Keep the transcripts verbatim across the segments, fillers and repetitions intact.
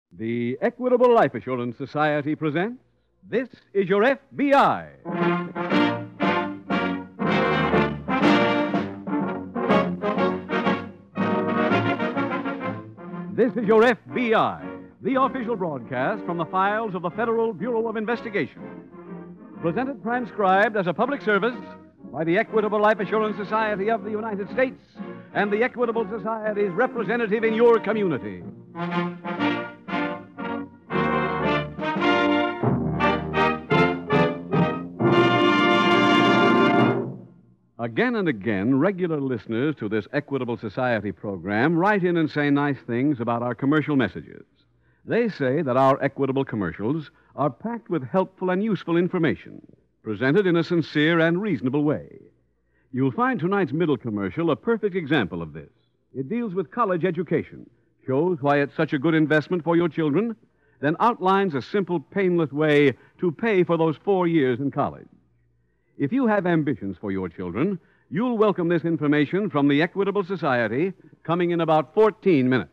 The Equitable Life Assurance Society presents This is Your F B I. This is Your F B I, the official broadcast from the files of the Federal Bureau of Investigation. Presented transcribed as a public service by the Equitable Life Assurance Society of the United States and the Equitable Society's representative in your community. Again and again, regular listeners to this Equitable Society program write in and say nice things about our commercial messages. They say that our Equitable commercials are packed with helpful and useful information, presented in a sincere and reasonable way. You'll find tonight's middle commercial a perfect example of this. It deals with college education, shows why it's such a good investment for your children, then outlines a simple, painless way to pay for those four years in college. If you have ambitions for your children, you'll welcome this information from the Equitable Society coming in about fourteen minutes.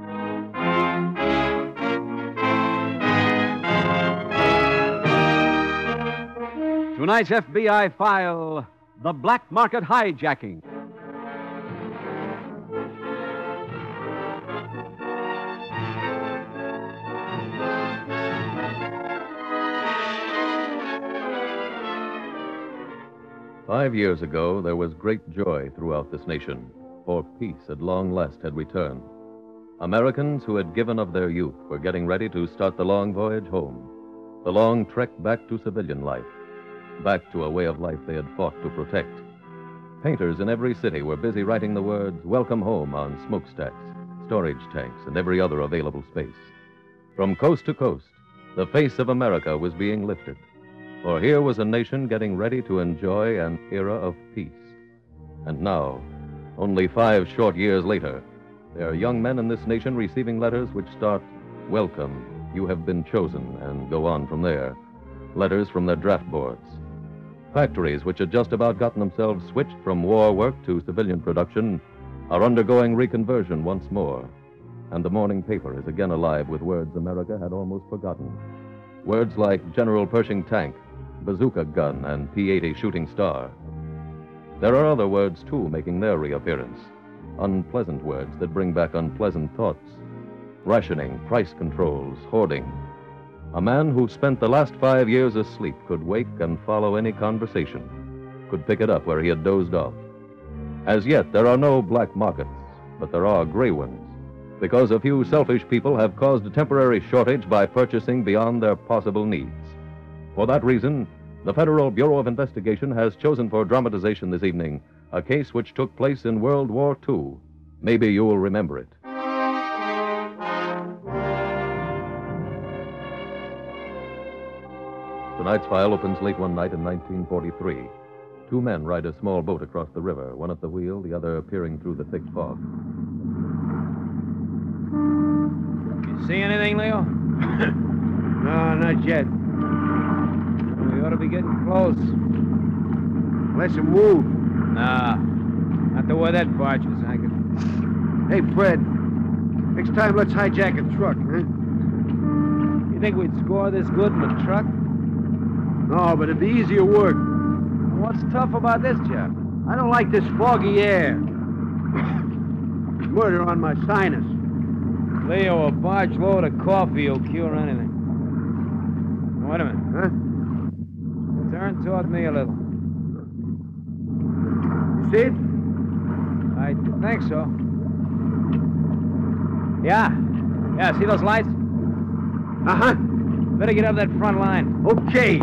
Tonight's F B I file, The Black Market Hijacking. Five years ago, there was great joy throughout this nation, for peace at long last had returned. Americans who had given of their youth were getting ready to start the long voyage home, the long trek back to civilian life, back to a way of life they had fought to protect. Painters in every city were busy writing the words, "Welcome home," on smokestacks, storage tanks, and every other available space. From coast to coast, the face of America was being lifted. For here was a nation getting ready to enjoy an era of peace. And now, only five short years later, there are young men in this nation receiving letters which start, "Welcome, you have been chosen," and go on from there. Letters from their draft boards. Factories which had just about gotten themselves switched from war work to civilian production are undergoing reconversion once more. And the morning paper is again alive with words America had almost forgotten. Words like General Pershing tank, bazooka gun, and P eighty shooting star. There are other words, too, making their reappearance. Unpleasant words that bring back unpleasant thoughts. Rationing, price controls, hoarding. A man who spent the last five years asleep could wake and follow any conversation, could pick it up where he had dozed off. As yet, there are no black markets, but there are gray ones, because a few selfish people have caused a temporary shortage by purchasing beyond their possible needs. For that reason, the Federal Bureau of Investigation has chosen for dramatization this evening a case which took place in World War Two. Maybe you'll remember it. Tonight's file opens late one night in nineteen forty-three. Two men ride a small boat across the river, one at the wheel, the other peering through the thick fog. You see anything, Leo? No, not yet. We ought to be getting close. Let's move. Nah, not the way that barge is anchored. Hey, Fred. Next time, let's hijack a truck, huh? You think we'd score this good in a truck? No, but it'd be easier work. What's tough about this job? I don't like this foggy air. Murder on my sinus. Leo, a barge load of coffee will cure anything. Wait a minute. Huh? Turn toward me a little. You see it? I think so. Yeah. Yeah, see those lights? Uh-huh. Better get up that front line. Okay.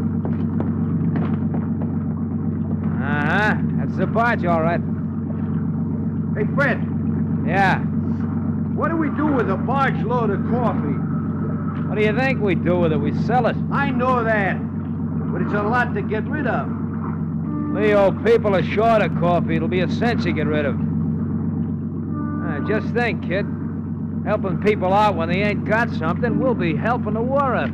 Uh-huh. That's the barge, all right. Hey, Fred. Yeah. What do we do with a barge load of coffee? What do you think we do with it? We sell it. I know that. But it's a lot to get rid of. Leo, people are short of coffee. It'll be a cinch to get rid of. Uh, just think, kid. Helping people out when they ain't got something, we'll be helping the war effort.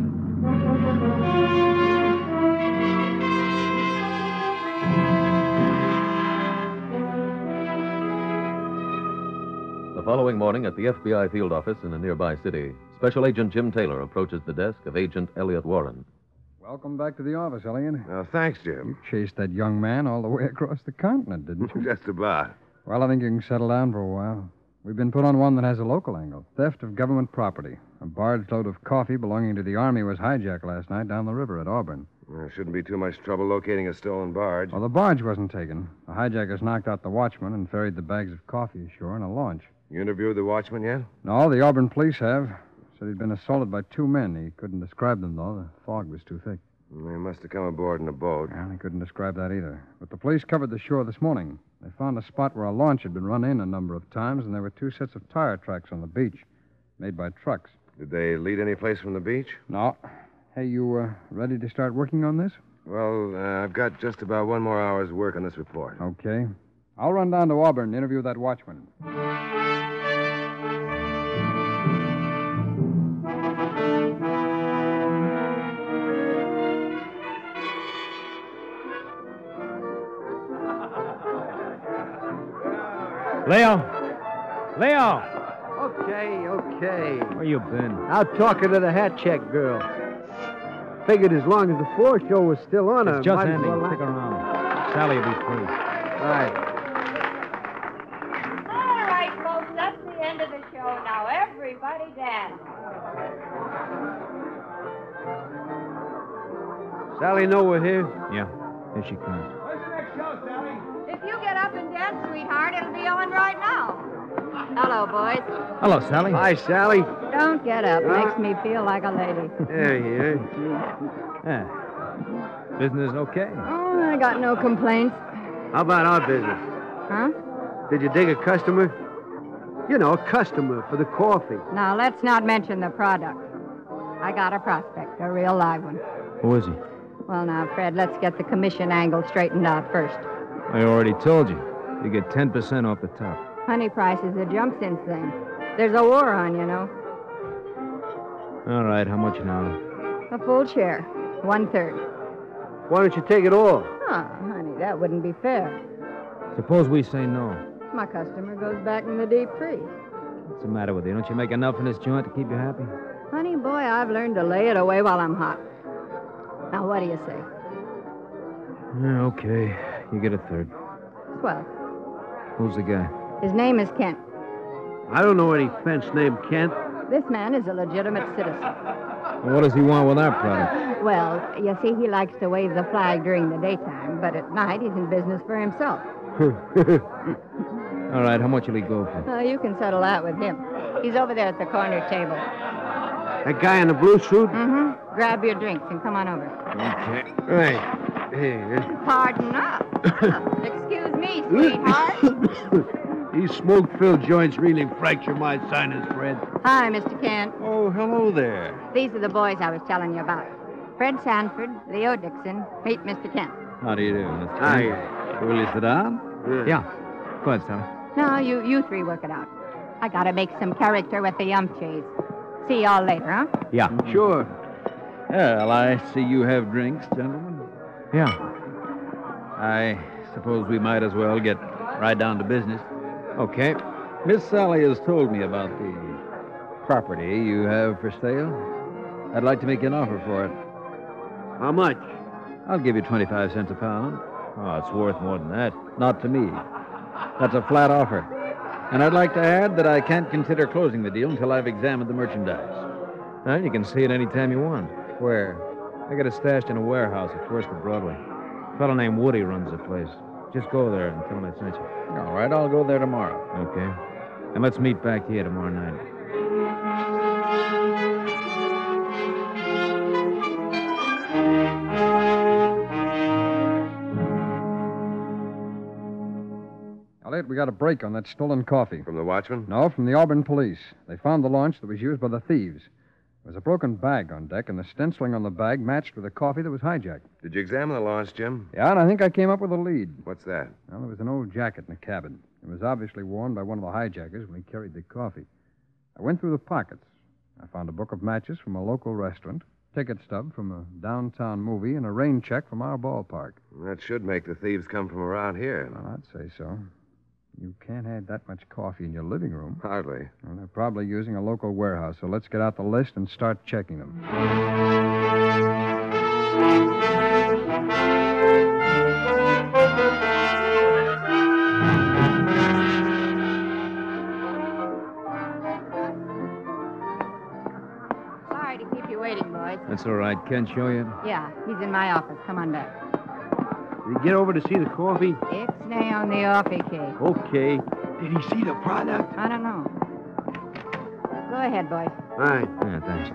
The The following morning at the F B I field office in a nearby city, Special Agent Jim Taylor approaches the desk of Agent Elliot Warren. Welcome back to the office, Elliot. Well, thanks, Jim. Chased that young man all the way across the continent, didn't you? Just about. Well, I think you can settle down for a while. We've been put on one that has a local angle. Theft of government property. A barge load of coffee belonging to the Army was hijacked last night down the river at Auburn. There shouldn't be too much trouble locating a stolen barge. Well, the barge wasn't taken. The hijackers knocked out the watchman and ferried the bags of coffee ashore in a launch. You interviewed the watchman yet? No, the Auburn police have. Said he'd been assaulted by two men. He couldn't describe them, though. The fog was too thick. They must have come aboard in a boat. Well, he couldn't describe that either. But the police covered the shore this morning. They found a spot where a launch had been run in a number of times, and there were two sets of tire tracks on the beach, made by trucks. Did they lead any place from the beach? No. Hey, you uh, ready to start working on this? Well, uh, I've got just about one more hour's work on this report. Okay. I'll run down to Auburn and interview that watchman. Leo! Leo! Okay, okay. Where you been? Out talking to the hat check girl. Figured as long as the floor show was still on, I It's just might as ending. well- Stick around. Sally will be through. Right. All right, folks, that's the end of the show. Now, everybody dance. Sally know we're here? Yeah, here she comes. If you get up and dance, sweetheart, it'll be on right now. Hello, boys. Hello, Sally. Hi, Sally. Don't get up. Huh? Makes me feel like a lady. There you are. Yeah. Business okay? Oh, I got no complaints. How about our business? Huh? Did you dig a customer? You know, a customer for the coffee. Now, let's not mention the product. I got a prospect, a real live one. Who is he? Well, now, Fred, let's get the commission angle straightened out first. I already told you. You get ten percent off the top. Honey prices have jumped since then. There's a war on, you know. All right, how much now? A full share. One-third. Why don't you take it all? Oh, honey, that wouldn't be fair. Suppose we say no. My customer goes back in the deep freeze. What's the matter with you? Don't you make enough in this joint to keep you happy? Honey, boy, I've learned to lay it away while I'm hot. Now, what do you say? Yeah, okay. You get a third. Swell. Who's the guy? His name is Kent. I don't know any fence named Kent. This man is a legitimate citizen. Well, what does he want with our product? Well, you see, he likes to wave the flag during the daytime, but at night he's in business for himself. All right, how much will he go for? Uh, you can settle that with him. He's over there at the corner table. That guy in the blue suit? Mm-hmm. Grab your drinks and come on over. Okay. Right. Here. Pardon up. Excuse me, sweetheart. These smoke-filled joints really fracture my sinus, Fred. Hi, Mister Kent. Oh, hello there. These are the boys I was telling you about. Fred Sanford, Leo Dixon. Meet Mister Kent. How do you do, Mister Hi. Will you sit down? Yeah. Go ahead, Sally. No, you, you three work it out. I gotta make some character with the umpties. See y'all later, huh? Yeah. Sure. Well, I see you have drinks, gentlemen. Yeah. I suppose we might as well get right down to business. Okay. Miss Sally has told me about the property you have for sale. I'd like to make an offer for it. How much? I'll give you twenty-five cents a pound. Oh, it's worth more than that. Not to me. That's a flat offer. And I'd like to add that I can't consider closing the deal until I've examined the merchandise. Well, you can see it any time you want. Where? I got it stashed in a warehouse at First of Broadway. A fellow named Woody runs the place. Just go there and tell him I sent you. All right, I'll go there tomorrow. Okay. And let's meet back here tomorrow night. Elliot, we got a break on that stolen coffee. From the watchman? No, from the Auburn police. They found the launch that was used by the thieves. There was a broken bag on deck, and the stenciling on the bag matched with the coffee that was hijacked. Did you examine the launch, Jim? Yeah, and I think I came up with a lead. What's that? Well, there was an old jacket in the cabin. It was obviously worn by one of the hijackers when he carried the coffee. I went through the pockets. I found a book of matches from a local restaurant, ticket stub from a downtown movie, and a rain check from our ballpark. That should make the thieves come from around here. Well, I'd say so. You can't have that much coffee in your living room. Hardly. Well, they're probably using a local warehouse, so let's get out the list and start checking them. Sorry to keep you waiting, boys. That's all right. Ken show you? Yeah, he's in my office. Come on back. Did he get over to see the coffee? Ixnay on the offie cake. Okay. Did he see the product? I don't know. Go ahead, boys. All right. Yeah, thanks.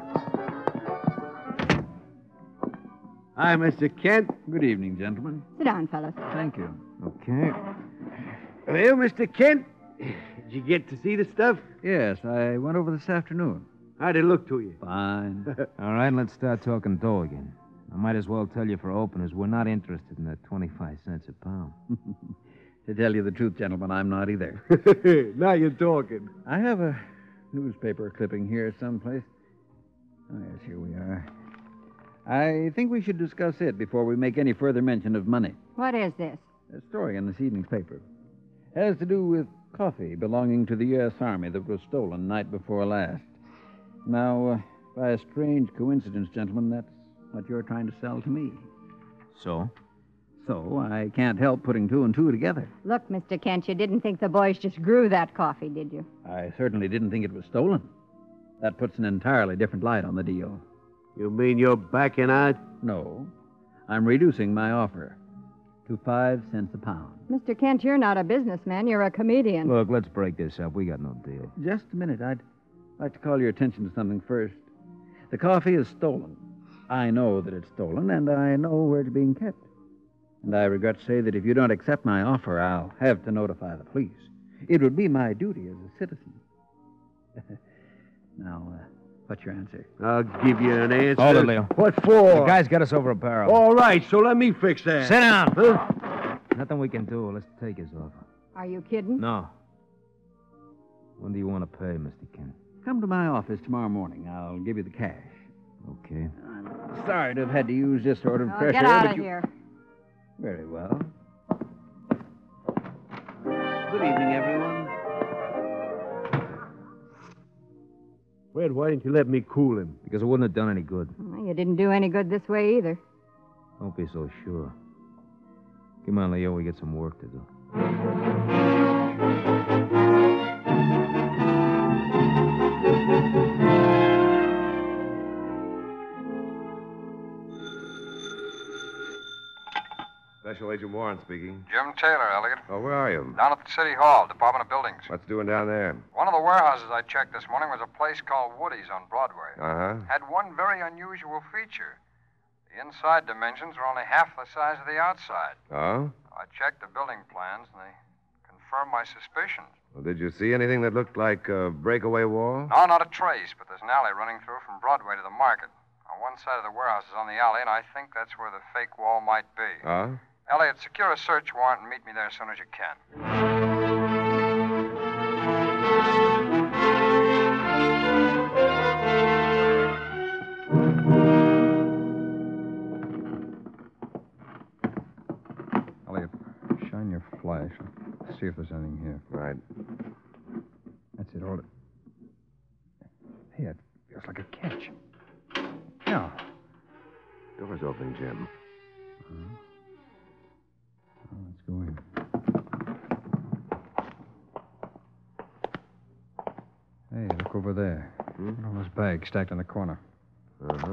Hi, Mister Kent. Good evening, gentlemen. Sit down, fellas. Thank you. Okay. Well, Mister Kent, did you get to see the stuff? Yes, I went over this afternoon. How'd it look to you? Fine. All right, let's start talking dough again. I might as well tell you for openers, we're not interested in that twenty-five cents a pound. To tell you the truth, gentlemen, I'm not either. Now you're talking. I have a newspaper clipping here someplace. Oh, yes, here we are. I think we should discuss it before we make any further mention of money. What is this? A story in this evening's paper. Has to do with coffee belonging to the U S Army that was stolen night before last. Now, uh, by a strange coincidence, gentlemen, that's what you're trying to sell to me. So? So I can't help putting two and two together. Look, Mister Kent, you didn't think the boys just grew that coffee, did you? I certainly didn't think it was stolen. That puts an entirely different light on the deal. You mean you're backing out? No, I'm reducing my offer to five cents a pound. Mister Kent, you're not a businessman. You're a comedian. Look, let's break this up. We got no deal. Just a minute. I'd like to call your attention to something first. The coffee is stolen. I know that it's stolen, and I know where it's being kept. And I regret to say that if you don't accept my offer, I'll have to notify the police. It would be my duty as a citizen. Now, uh, what's your answer? I'll give you an answer. Hold it, Leo. What for? The guy's got us over a barrel. All right, so let me fix that. Sit down. Huh? Nothing we can do. Let's take his offer. Are you kidding? No. When do you want to pay, Mister Kent? Come to my office tomorrow morning. I'll give you the cash. Okay. I'm sorry to have had to use this sort of Oh, pressure. get out but of you... here. Very well. Good evening, everyone. Fred, why didn't you let me cool him? Because it wouldn't have done any good. Well, you didn't do any good this way either. Don't be so sure. Come on, Leo. We got some work to do. Special Agent Warren speaking. Jim Taylor, Elliot. Oh, where are you? Down at the City Hall, Department of Buildings. What's doing down there? One of the warehouses I checked this morning was a place called Woody's on Broadway. Uh-huh. Had one very unusual feature. The inside dimensions were only half the size of the outside. Oh? I checked the building plans, and they confirmed my suspicions. Well, did you see anything that looked like a breakaway wall? No, not a trace, but there's an alley running through from Broadway to the market. On one side of the warehouse is on the alley, and I think that's where the fake wall might be. Huh? Elliot, secure a search warrant and meet me there as soon as you can. Elliot, shine your flash. See if there's anything here. Right. That's it. Hold it. Hey, it feels like a catch. Yeah. Door's open, Jim. Uh-huh. Oh, let's go in. Hey, look over there. Hmm? Look at all those bags stacked in the corner. Uh-huh.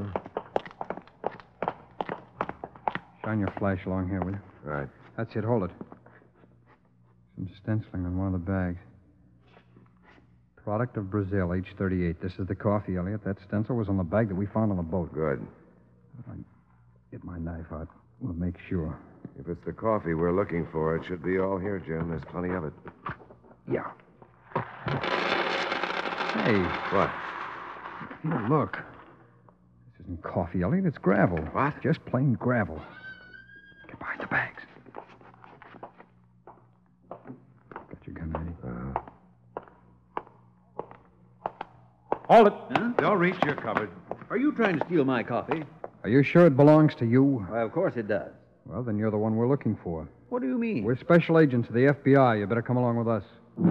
Shine your flash along here, will you? Right. That's it. Hold it. Some stenciling on one of the bags. Product of Brazil, H thirty-eight. This is the coffee, Elliot. That stencil was on the bag that we found on the boat. Good. If I get my knife out, we'll make sure. If it's the coffee we're looking for, it should be all here, Jim. There's plenty of it. Yeah. Hey. What? Here, look. This isn't coffee, Elliot. It's gravel. What? Just plain gravel. Get behind the bags. Got your gun ready? Uh-huh. Hold it. Huh? Don't reach your cupboard. Are you trying to steal my coffee? Are you sure it belongs to you? Why, of course it does. Well, then you're the one we're looking for. What do you mean? We're special agents of the F B I. You better come along with us.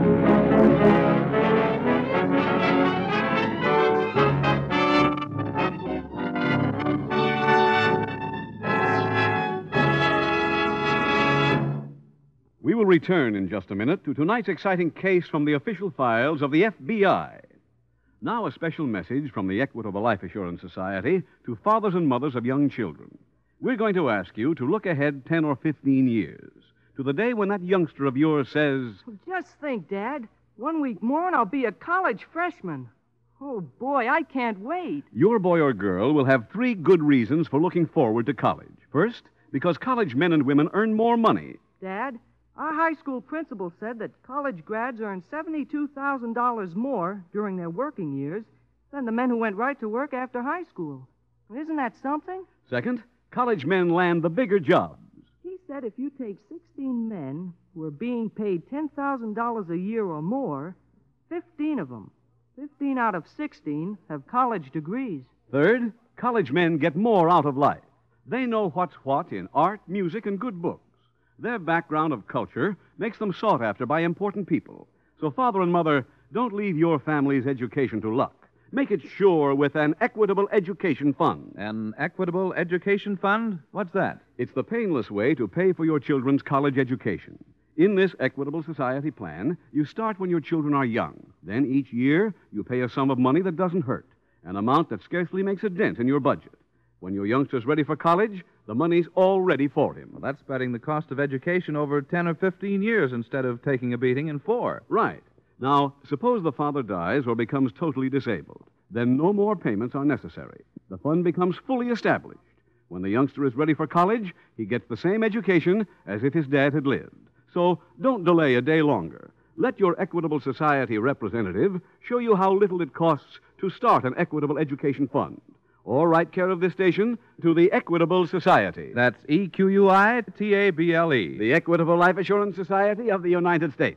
We will return in just a minute to tonight's exciting case from the official files of the F B I. Now, a special message from the Equitable Life Assurance Society to fathers and mothers of young children. We're going to ask you to look ahead ten or fifteen years to the day when that youngster of yours says, Just think, Dad. One week more and I'll be a college freshman. Oh, boy, I can't wait. Your boy or girl will have three good reasons for looking forward to college. First, because college men and women earn more money. Dad, our high school principal said that college grads earn seventy-two thousand dollars more during their working years than the men who went right to work after high school. Isn't that something? Second, college men land the bigger jobs. He said if you take sixteen men who are being paid ten thousand dollars a year or more, fifteen of them, fifteen out of sixteen, have college degrees. Third, college men get more out of life. They know what's what in art, music, and good books. Their background of culture makes them sought after by important people. So, father and mother, don't leave your family's education to luck. Make it sure with an Equitable Education Fund. An Equitable Education Fund? What's that? It's the painless way to pay for your children's college education. In this Equitable Society plan, you start when your children are young. Then each year, you pay a sum of money that doesn't hurt, an amount that scarcely makes a dent in your budget. When your youngster's ready for college, the money's all ready for him. Well, that's spreading the cost of education over ten or fifteen years instead of taking a beating in four. Right. Now, suppose the father dies or becomes totally disabled. Then no more payments are necessary. The fund becomes fully established. When the youngster is ready for college, he gets the same education as if his dad had lived. So don't delay a day longer. Let your Equitable Society representative show you how little it costs to start an Equitable Education Fund. Or write care of this station to the Equitable Society. That's E Q U I T A B L E. The Equitable Life Assurance Society of the United States.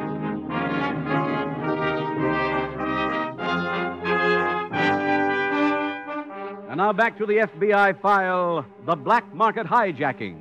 And now back to the F B I file, The Black Market Hijacking.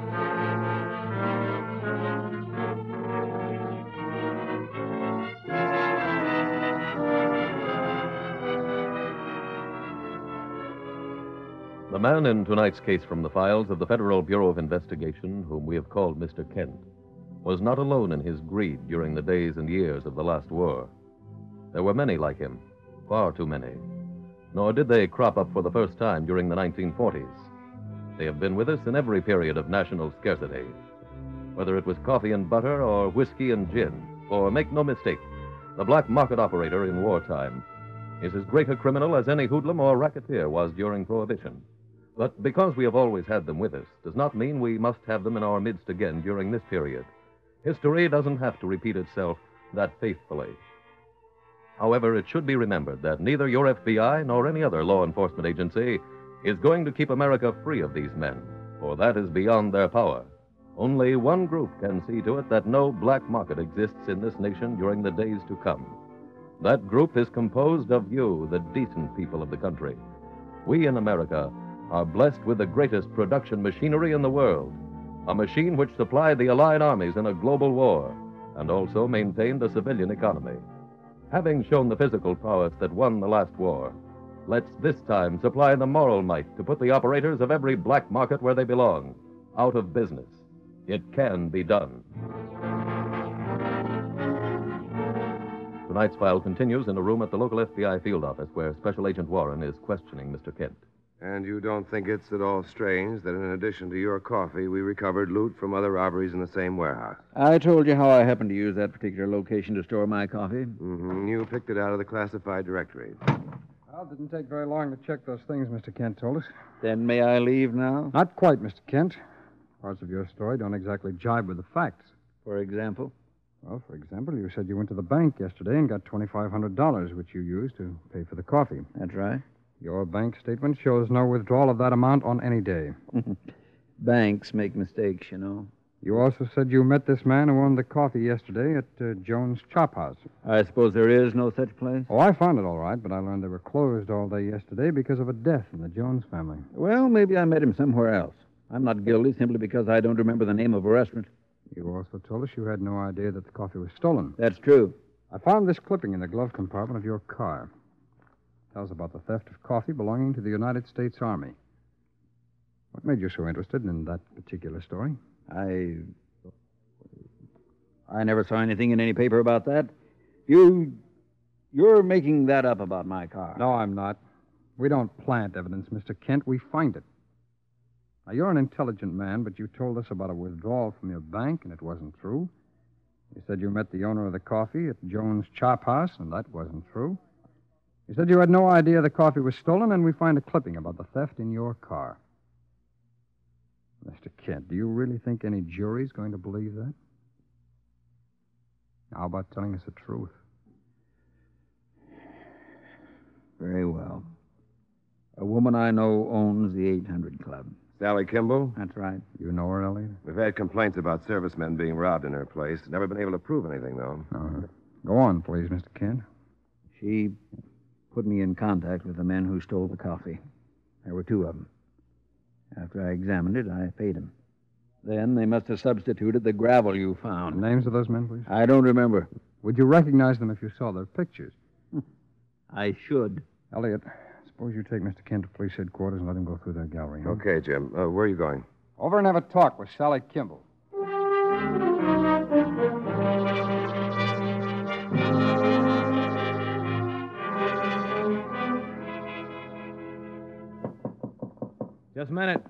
The man in tonight's case from the files of the Federal Bureau of Investigation, whom we have called Mister Kent, was not alone in his greed during the days and years of the last war. There were many like him, far too many. Nor did they crop up for the first time during the nineteen forties. They have been with us in every period of national scarcity, whether it was coffee and butter or whiskey and gin. For make no mistake, the black market operator in wartime is as great a criminal as any hoodlum or racketeer was during Prohibition. But because we have always had them with us does not mean we must have them in our midst again during this period. History doesn't have to repeat itself that faithfully. However, it should be remembered that neither your F B I nor any other law enforcement agency is going to keep America free of these men, for that is beyond their power. Only one group can see to it that no black market exists in this nation during the days to come. That group is composed of you, the decent people of the country. We in America are blessed with the greatest production machinery in the world, a machine which supplied the Allied armies in a global war and also maintained a civilian economy. Having shown the physical prowess that won the last war, let's this time supply the moral might to put the operators of every black market where they belong, out of business. It can be done. Tonight's file continues in a room at the local F B I field office where Special Agent Warren is questioning Mister Kent. And you don't think it's at all strange that in addition to your coffee, we recovered loot from other robberies in the same warehouse? I told you how I happened to use that particular location to store my coffee. Mm-hmm. You picked it out of the classified directory. Well, it didn't take very long to check those things Mister Kent told us. Then may I leave now? Not quite, Mister Kent. Parts of your story don't exactly jibe with the facts. For example? Well, for example, you said you went to the bank yesterday and got twenty-five hundred dollars, which you used to pay for the coffee. That's right. Your bank statement shows no withdrawal of that amount on any day. Banks make mistakes, you know. You also said you met this man who owned the coffee yesterday at uh, Jones' Chop House. I suppose there is no such place? Oh, I found it all right, but I learned they were closed all day yesterday because of a death in the Jones family. Well, maybe I met him somewhere else. I'm not guilty simply because I don't remember the name of a restaurant. You also told us you had no idea that the coffee was stolen. That's true. I found this clipping in the glove compartment of your car. It tells about the theft of coffee belonging to the United States Army. What made you so interested in that particular story? I. I never saw anything in any paper about that. You. You're making that up about my car. No, I'm not. We don't plant evidence, Mister Kent. We find it. Now, you're an intelligent man, but you told us about a withdrawal from your bank, and it wasn't true. You said you met the owner of the coffee at Jones' Chop House, and that wasn't true. You said you had no idea the coffee was stolen, and we find a clipping about the theft in your car. Mister Kent, do you really think any jury's going to believe that? How about telling us the truth? Very well. A woman I know owns the eight hundred Club. Sally Kimball? That's right. You know her, Elliot? We've had complaints about servicemen being robbed in her place. Never been able to prove anything, though. Uh, go on, please, Mister Kent. She put me in contact with the men who stole the coffee. There were two of them. After I examined it, I paid them. Then they must have substituted the gravel you found. Names of those men, please? I don't remember. Would you recognize them if you saw their pictures? I should. Elliot, suppose you take Mister Kent to police headquarters and let him go through their gallery. Huh? Okay, Jim. Uh, where are you going? Over and have a talk with Sally Kimball. Just a minute.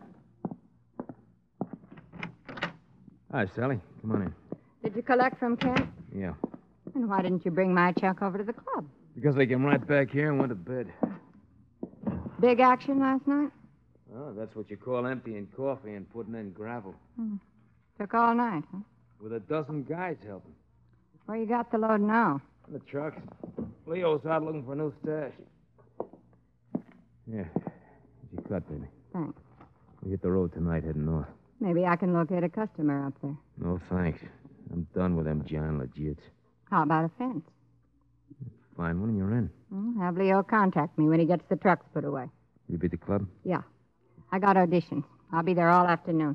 Hi, Sally. Come on in. Did you collect from Kent? Yeah. And why didn't you bring my check over to the club? Because they came right back here and went to bed. Big action last night? Oh, that's what you call emptying coffee and putting in gravel. Hmm. Took all night, huh? With a dozen guys helping. Where you got the load now? In the trucks. Leo's out looking for a new stash. Yeah. Here's your cut, baby. Thanks. We hit the road tonight heading north. Maybe I can locate a customer up there. No, thanks. I'm done with them John Legits. How about a fence? Fine one, and you're in. Hmm, have Leo contact me when he gets the trucks put away. You be at the club? Yeah. I got auditions. I'll be there all afternoon.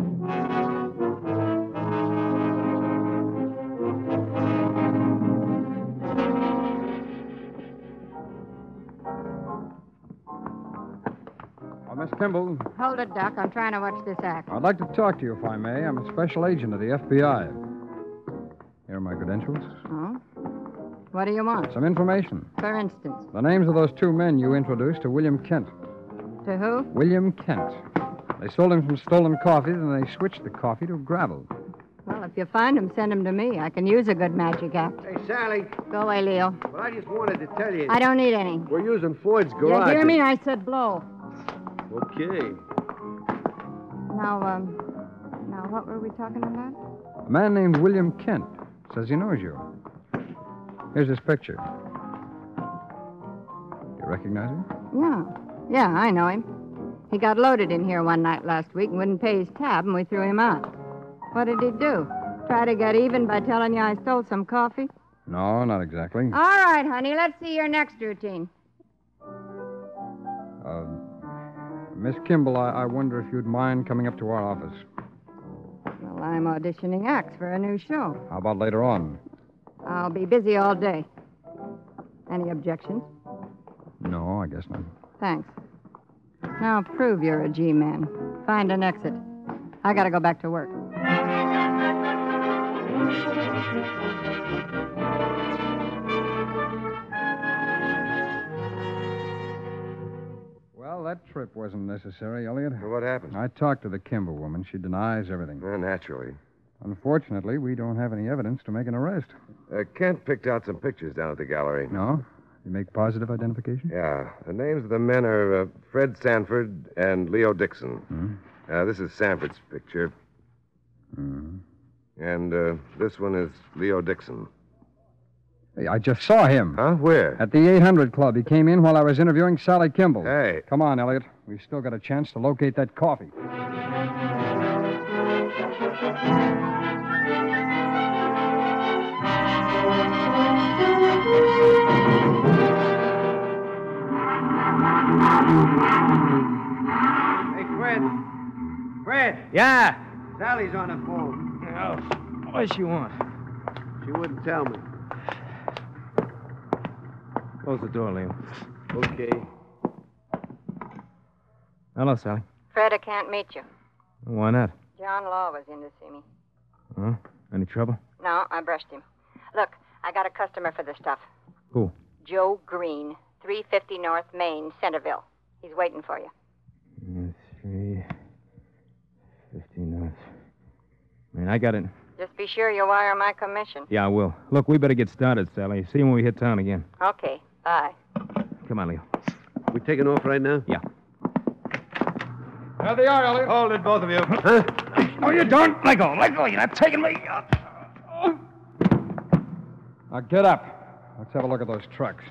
Oh, Miss Kimball. Hold it, Doc. I'm trying to watch this act. I'd like to talk to you, if I may. I'm a special agent of the F B I. Here are my credentials. Oh? What do you want? Some information. For instance. The names of those two men you introduced to William Kent. To who? William Kent. They sold him some stolen coffee, then they switched the coffee to gravel. Well, if you find him, send him to me. I can use a good magic act. Hey, Sally. Go away, Leo. Well, I just wanted to tell you. I don't need any. We're using Ford's You garage. hear me? I said blow. Okay. Now, um, now, what were we talking about? A man named William Kent says he knows you. Here's his picture. You recognize him? Yeah. Yeah, I know him. He got loaded in here one night last week and wouldn't pay his tab, and we threw him out. What did he do? Try to get even by telling you I stole some coffee? No, not exactly. All right, honey. Let's see your next routine. Uh, Miss Kimball, I, I wonder if you'd mind coming up to our office. Well, I'm auditioning acts for a new show. How about later on? I'll be busy all day. Any objections? No, I guess not. Thanks. Now prove you're a G-man. Find an exit. I gotta go back to work. Well, that trip wasn't necessary, Elliot. Well, what happened? I talked to the Kimball woman. She denies everything. Uh, naturally. Unfortunately, we don't have any evidence to make an arrest. Uh, Kent picked out some pictures down at the gallery. No? You make positive identification? Yeah. The names of the men are uh, Fred Sanford and Leo Dixon. Hmm? Uh, this is Sanford's picture. Hmm. And uh, this one is Leo Dixon. Hey, I just saw him. Huh? Where? At the eight hundred Club. He came in while I was interviewing Sally Kimball. Hey. Come on, Elliot. We've still got a chance to locate that coffee. Hey, Fred. Fred. Yeah. Sally's on the phone. Oh, what does she want? She wouldn't tell me. Close the door, Leo. Okay. Hello, Sally. Fred, I can't meet you. Why not? John Law was in to see me. Huh? Any trouble? No, I brushed him. Look, I got a customer for the stuff. Who? Joe Green, three fifty North Main, Centerville. He's waiting for you. three fifty North. Man, I got it. Just be sure you wire my commission. Yeah, I will. Look, we better get started, Sally. See you when we hit town again. Okay, bye. Come on, Leo. We taking off right now? Yeah. There they are, Elliot. Hold it, both of you. Huh? No, you don't. Let go. Let go. You're not taking me. Now get up. Let's have a look at those trucks.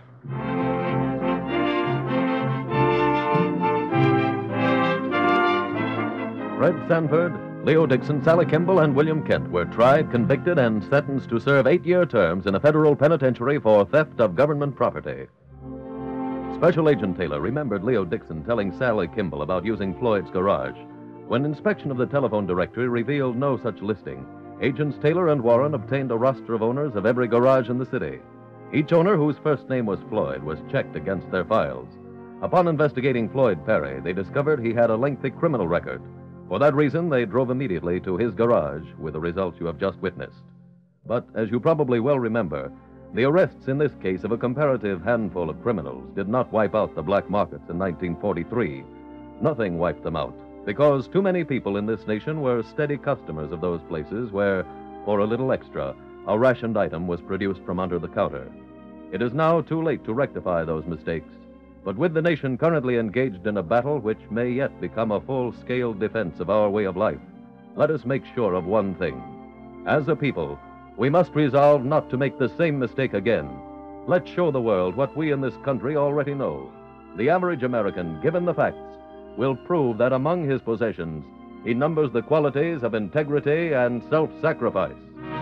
Fred Sanford, Leo Dixon, Sally Kimball, and William Kent were tried, convicted, and sentenced to serve eight-year terms in a federal penitentiary for theft of government property. Special Agent Taylor remembered Leo Dixon telling Sally Kimball about using Floyd's garage. When inspection of the telephone directory revealed no such listing, Agents Taylor and Warren obtained a roster of owners of every garage in the city. Each owner, whose first name was Floyd, was checked against their files. Upon investigating Floyd Perry, they discovered he had a lengthy criminal record. For that reason, they drove immediately to his garage with the results you have just witnessed. But, as you probably well remember, the arrests in this case of a comparative handful of criminals did not wipe out the black markets in nineteen forty-three. Nothing wiped them out, because too many people in this nation were steady customers of those places where, for a little extra, a rationed item was produced from under the counter. It is now too late to rectify those mistakes, but with the nation currently engaged in a battle which may yet become a full-scale defense of our way of life, let us make sure of one thing. As a people, we must resolve not to make the same mistake again. Let's show the world what we in this country already know. The average American, given the facts, will prove that among his possessions, he numbers the qualities of integrity and self-sacrifice.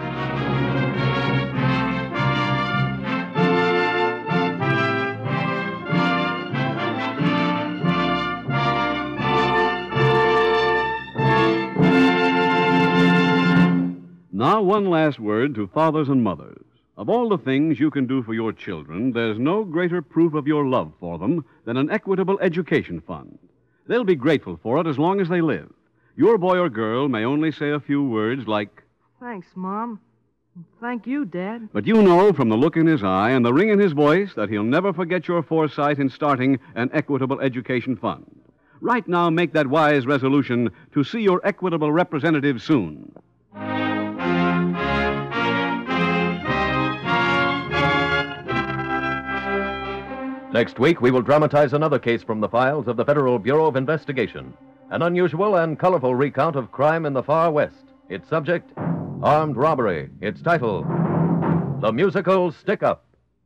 Now, one last word to fathers and mothers. Of all the things you can do for your children, there's no greater proof of your love for them than an equitable education fund. They'll be grateful for it as long as they live. Your boy or girl may only say a few words like, Thanks, Mom. Thank you, Dad. but you know from the look in his eye and the ring in his voice that he'll never forget your foresight in starting an equitable education fund. Right now, make that wise resolution to see your equitable representative soon. Next week, we will dramatize another case from the files of the Federal Bureau of Investigation. An unusual and colorful recount of crime in the far west. Its subject, armed robbery. Its title, The Musical Stick-Up.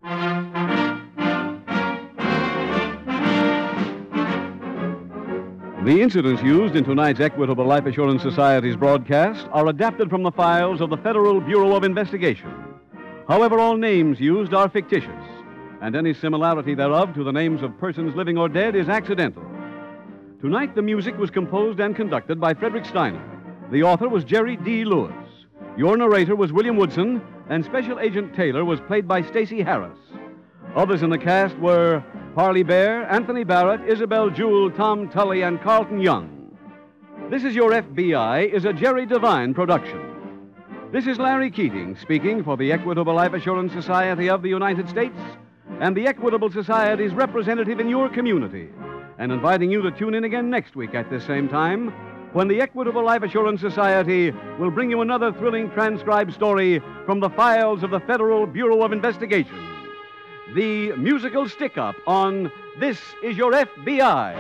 The incidents used in tonight's Equitable Life Assurance Society's broadcast are adapted from the files of the Federal Bureau of Investigation. However, all names used are fictitious, and any similarity thereof to the names of persons living or dead is accidental. Tonight, the music was composed and conducted by Frederick Steiner. The author was Jerry D. Lewis. Your narrator was William Woodson, and Special Agent Taylor was played by Stacey Harris. Others in the cast were Parley Bear, Anthony Barrett, Isabel Jewell, Tom Tully, and Carlton Young. This Is Your F B I is a Jerry Devine production. This is Larry Keating speaking for the Equitable Life Assurance Society of the United States and the Equitable Society's representative in your community, and inviting you to tune in again next week at this same time when the Equitable Life Assurance Society will bring you another thrilling transcribed story from the files of the Federal Bureau of Investigation. The Musical Stick-Up on This Is Your F B I.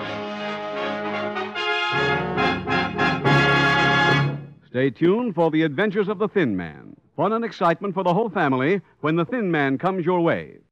Stay tuned for the adventures of the Thin Man. Fun and excitement for the whole family when the Thin Man comes your way.